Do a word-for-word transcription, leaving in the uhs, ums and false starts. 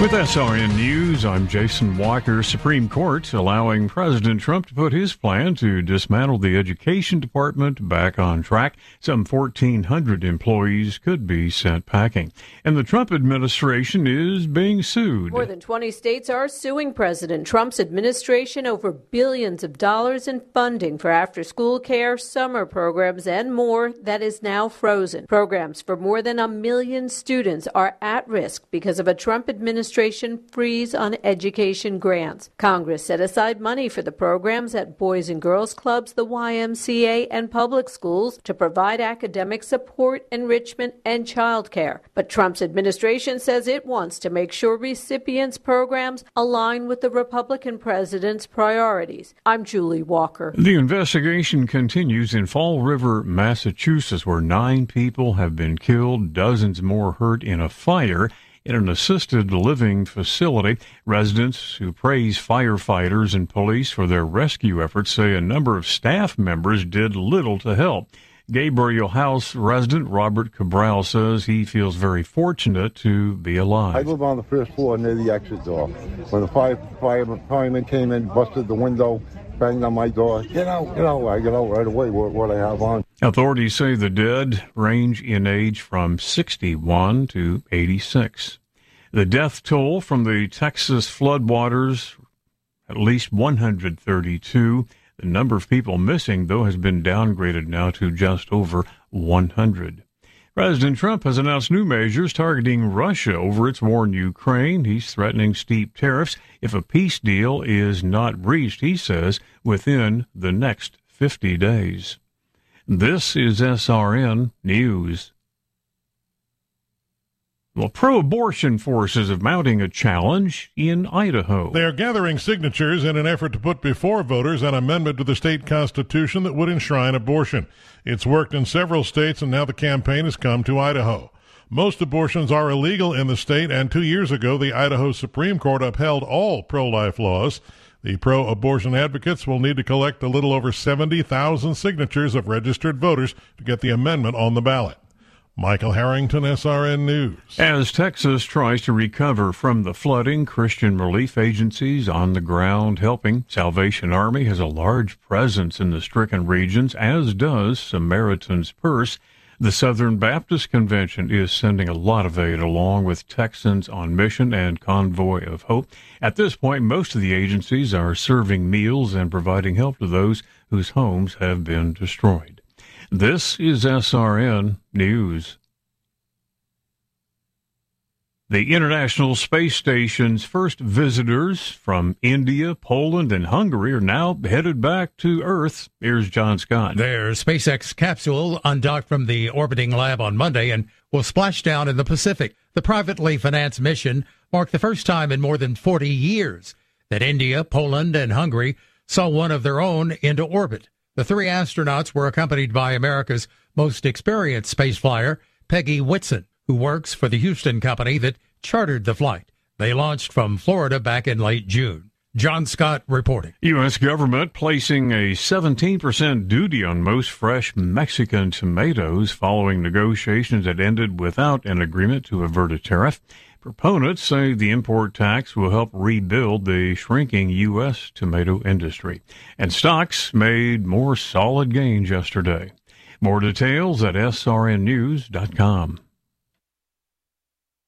With S R N News, I'm Jason Walker. Supreme Court allowing President Trump to put his plan to dismantle the Education Department back on track. Some fourteen hundred employees could be sent packing. And the Trump administration is being sued. More than twenty states are suing President Trump's administration over billions of dollars in funding for after-school care, summer programs, and more that is now frozen. Programs for more than a million students are at risk because of a Trump administration freeze on education grants. Congress set aside money for the programs at Boys and Girls Clubs, the Y M C A, and public schools to provide academic support, enrichment, and child care. But Trump's administration says it wants to make sure recipients' programs align with the Republican president's priorities. I'm Julie Walker. The investigation continues in Fall River, Massachusetts, where nine people have been killed, dozens more hurt in a fire in an assisted living facility. Residents who praise firefighters and police for their rescue efforts say a number of staff members did little to help. Gabriel House resident Robert Cabral says he feels very fortunate to be alive. I live on the first floor near the exit door. When the fire, fire fireman came in, busted the window, banged on my door, get out, get out. I get out right away with what I have on. Authorities say the dead range in age from sixty-one to eighty-six. The death toll from the Texas floodwaters, at least one hundred thirty-two. The number of people missing, though, has been downgraded now to just over one hundred. President Trump has announced new measures targeting Russia over its war in Ukraine. He's threatening steep tariffs if a peace deal is not reached, he says, within the next fifty days. This is S R N News. Well, pro-abortion forces are mounting a challenge in Idaho. They are gathering signatures in an effort to put before voters an amendment to the state constitution that would enshrine abortion. It's worked in several states, and now the campaign has come to Idaho. Most abortions are illegal in the state, and two years ago, the Idaho Supreme Court upheld all pro-life laws. The pro-abortion advocates will need to collect a little over seventy thousand signatures of registered voters to get the amendment on the ballot. Michael Harrington, S R N News. As Texas tries to recover from the flooding, Christian relief agencies on the ground helping. Salvation Army has a large presence in the stricken regions, as does Samaritan's Purse. The Southern Baptist Convention is sending a lot of aid along with Texans on Mission and Convoy of Hope. At this point, most of the agencies are serving meals and providing help to those whose homes have been destroyed. This is S R N News. The International Space Station's first visitors from India, Poland, and Hungary are now headed back to Earth. Here's John Scott. Their SpaceX capsule undocked from the orbiting lab on Monday and will splash down in the Pacific. The privately financed mission marked the first time in more than forty years that India, Poland, and Hungary saw one of their own into orbit. The three astronauts were accompanied by America's most experienced space flyer, Peggy Whitson, who works for the Houston company that chartered the flight. They launched from Florida back in late June. John Scott reporting. U S government placing a seventeen percent duty on most fresh Mexican tomatoes following negotiations that ended without an agreement to avert a tariff. Proponents say the import tax will help rebuild the shrinking U S tomato industry. And stocks made more solid gains yesterday. More details at S R N news dot com.